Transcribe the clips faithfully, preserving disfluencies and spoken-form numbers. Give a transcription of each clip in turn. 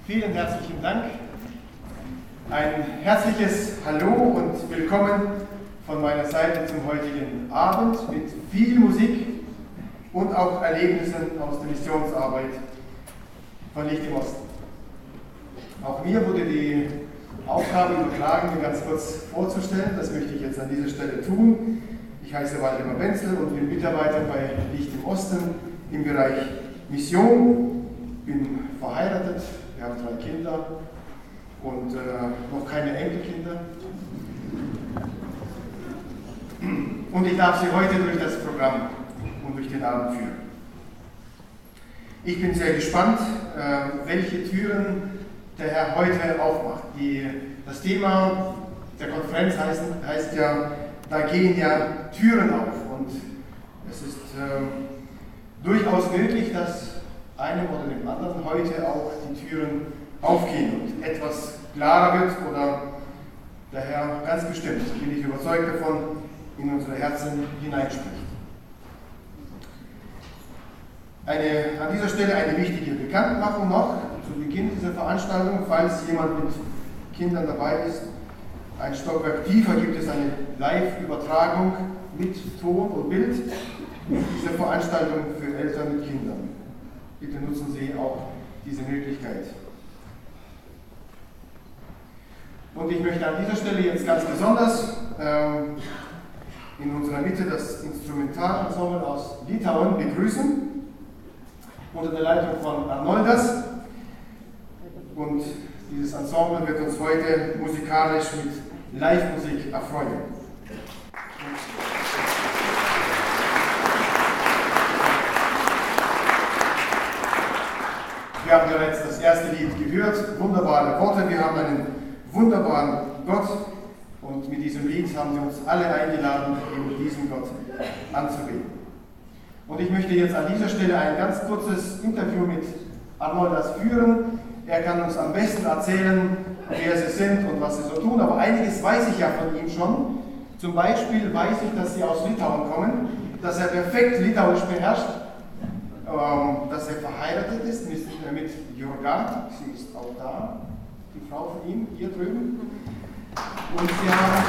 Vielen herzlichen Dank. Ein herzliches Hallo und willkommen von meiner Seite zum heutigen Abend mit viel Musik und auch Erlebnissen aus der Missionsarbeit von Licht im Osten. Auch mir wurde die Aufgabe übertragen, mir ganz kurz vorzustellen. Das möchte ich jetzt an dieser Stelle tun. Ich heiße Waldemar Wenzel und bin Mitarbeiter bei Licht im Osten im Bereich Mission. Bin verheiratet, wir haben drei Kinder und äh, noch keine Enkelkinder. Und ich darf Sie heute durch das Programm und durch den Abend führen. Ich bin sehr gespannt, äh, welche Türen der Herr heute aufmacht. Die, das Thema der Konferenz heißt, heißt ja, da gehen ja Türen auf. Und es ist äh, durchaus möglich, dass einem oder dem anderen heute auch die Türen aufgehen und etwas klarer wird oder der Herr ganz bestimmt, bin ich überzeugt davon, in unsere Herzen hineinspricht. Eine, an dieser Stelle eine wichtige Bekanntmachung noch zu Beginn dieser Veranstaltung, falls jemand mit Kindern dabei ist. Ein Stockwerk tiefer gibt es eine Live-Übertragung mit Ton und Bild dieser Veranstaltung für Eltern mit Kindern. Bitte nutzen Sie auch diese Möglichkeit. Und ich möchte an dieser Stelle jetzt ganz besonders ähm, in unserer Mitte das Instrumentalensemble aus Litauen begrüßen, unter der Leitung von Arnoldas. Und dieses Ensemble wird uns heute musikalisch mit Live-Musik erfreuen. Wir haben bereits das erste Lied gehört, wunderbare Worte, wir haben einen wunderbaren Gott und mit diesem Lied haben Sie uns alle eingeladen, eben diesen Gott anzubeten. Und ich möchte jetzt an dieser Stelle ein ganz kurzes Interview mit Arnoldas führen. Er kann uns am besten erzählen, wer Sie sind und was Sie so tun, aber einiges weiß ich ja von ihm schon. Zum Beispiel weiß ich, dass Sie aus Litauen kommen, dass er perfekt Litauisch beherrscht, dass er verheiratet ist mit, mit Jurga, sie ist auch da, die Frau von ihm, hier drüben. Und sie haben,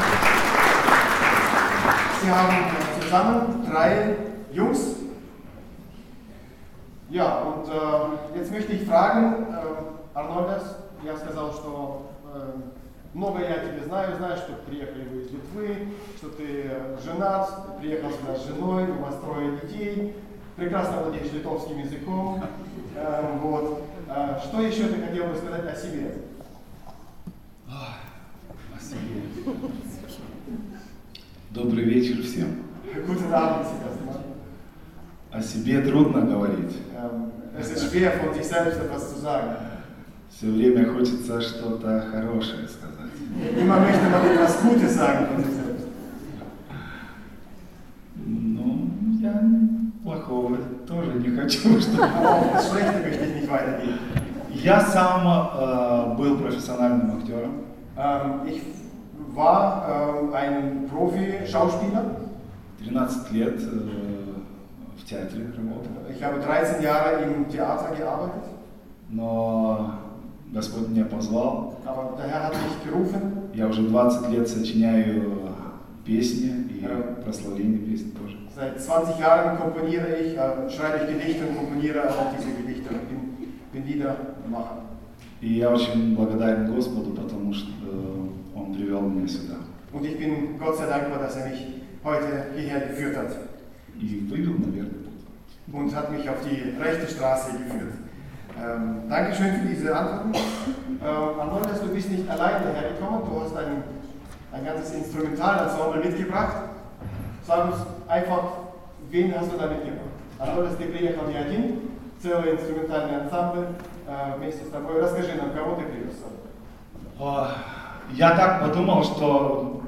sie haben zusammen drei Jungs. Ja, und äh, jetzt möchte ich fragen, äh, Arnoldas, я сказал, что э, много я тебя знаю, знаю, что приехали вы из Литвы, что ты женат, приехал сюда с женой, у вас трое детей. Прекрасно владеешь литовским языком. Э, вот. э, что еще ты хотел бы сказать о себе? О себе. Добрый вечер всем. Guten Abend, erstmal. О себе трудно говорить. Ähm, es ist schwer, von sich selbst etwas zu sagen. Все время хочется что-то хорошее сказать. Immer möchte man etwas Gutes sagen von sich selbst. Ну, я плохого тоже не хочу, чтобы... Aber auch das Schlechte möchte ich nicht weitergeben. Я сам äh, был профессиональным актером. Ähm, ich war äh, ein Profi-Schauspieler. тринадцать лет äh, в театре работал. Ich habe dreizehn Jahre im Theater gearbeitet. Но Господь меня позвал. Aber der Herr hat mich gerufen. Я уже двадцать лет сочиняю песни и ja. прославление песен тоже. Seit zwanzig Jahren komponiere ich, äh, schreibe ich Gedichte und komponiere auch diese Gedichte und bin, bin Liedermacher. И я очень благодарен Господу, потому что Он привел меня сюда. Und ich bin Gott sehr dankbar, dass er mich heute hierher geführt hat. И вывел на верный путь. Und hat mich auf die rechte Straße geführt. Ähm, Dankeschön für diese Antworten. Ähm, Arnoldas, du bist nicht alleine hergekommen, du hast ein, ein ganzes Instrumentalensemble mitgebracht. Sag uns einfach, wen hast du da mitgebracht? Arnoldas, ты приехал не один, целый инструментальный ансамбль э, вместе с тобой. Расскажи нам, кого ты привез с собой? Я так подумал, что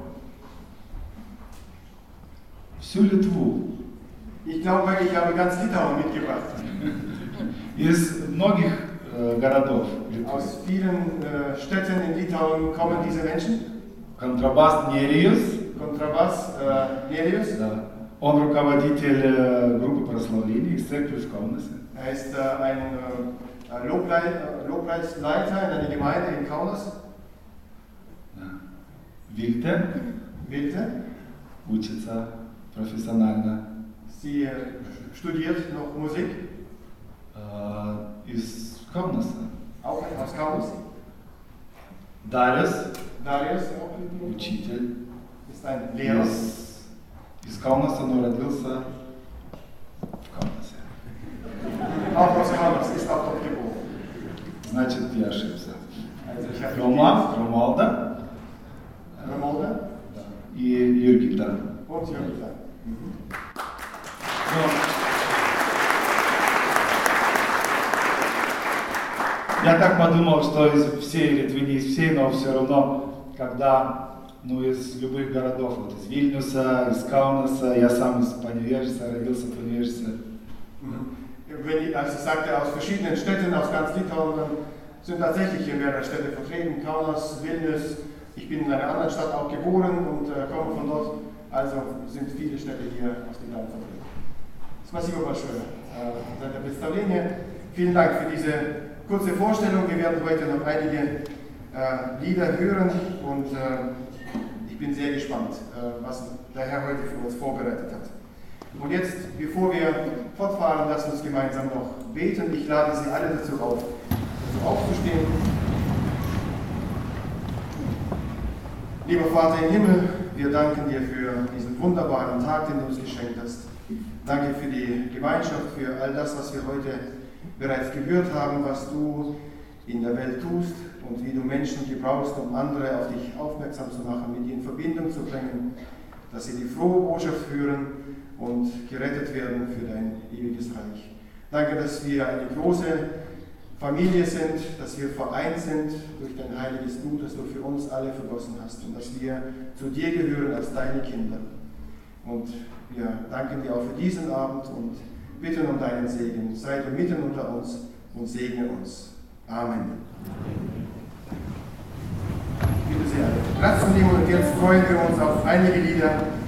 всю Литву. Ich glaube, ich habe ganz Litauen mitgebracht. Из многих äh, городов. Aus vielen äh, Städten in Litauen kommen diese Menschen. Контрабас Нериус. Контрабас äh, Nereus. Да. Он руководитель äh, группы прославления из церкви в Kaunas. Er ist äh, ein, äh, äh, Lobpreis, Lobpreisleiter in einer Gemeinde in Kaunas. Да. Вильте Wilte. учится профессионально Sie äh, studiert noch Musik, э, из Камнаса. auch aus Kaunas. Дариус, Darius, auch учитель ist ein Lehrer. из, из Камнаса, но родился в Камнасе. Auch aus Kaunas, ist auch dort geboren. Значит, я ошибся. Also ich habe Рома, Ромалда Ramolda и Юргита. und Jürgen. Ну, я так подумал, что из всей Литвы, не из всей, но все равно, когда, ну, из любых городов, вот из Вильнюса, из Каунаса, я сам из Поневежца, родился в Поневежце. Wenn ich, als ich sagte, aus verschiedenen Städten, aus ganz Litauen, dann sind tatsächlich hier mehrere Städte vertreten. Kaunas, Vilnius, ich bin in einer anderen Stadt auch geboren und äh, komme von dort. Also sind viele Städte hier aus Litauen vertreten. Спасибо большое äh, за это представление. Vielen Dank für diese kurze Vorstellung. Wir werden heute noch einige äh, Lieder hören und äh, ich bin sehr gespannt, äh, was der Herr heute für uns vorbereitet hat. Und jetzt, bevor wir fortfahren, lasst uns gemeinsam noch beten. Ich lade Sie alle dazu auf, dazu aufzustehen. Lieber Vater im Himmel, wir danken dir für diesen wunderbaren Tag, den du uns geschenkt hast. Danke für die Gemeinschaft, für all das, was wir heute bereits gehört haben, was du in der Welt tust und wie du Menschen gebrauchst, um andere auf dich aufmerksam zu machen, mit dir in Verbindung zu bringen, dass sie die frohe Botschaft hören und gerettet werden für dein ewiges Reich. Danke, dass wir eine große Familie sind, dass wir vereint sind durch dein heiliges Blut, das du für uns alle vergossen hast und dass wir zu dir gehören als deine Kinder. Und wir danken dir auch für diesen Abend und bitten um deinen Segen. Sei du mitten unter uns und segne uns. Amen. Ich bitte Sie alle. Platz zu nehmen und jetzt freuen wir uns auf einige Lieder.